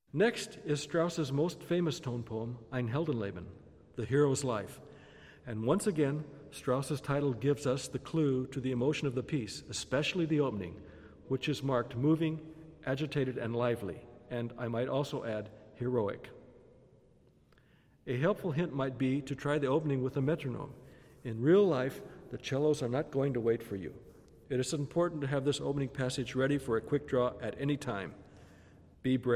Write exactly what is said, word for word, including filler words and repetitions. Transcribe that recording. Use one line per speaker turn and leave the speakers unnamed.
Next is Strauss's most famous tone poem, Ein Heldenleben, The Hero's Life. And once again, Strauss's title gives us the clue to the emotion of the piece, especially the opening, which is marked moving, agitated, and lively, and I might also add, heroic. A helpful hint might be to try the opening with a metronome. In real life, the cellos are not going to wait for you. It is important to have this opening passage ready for a quick draw at any time. Be brave.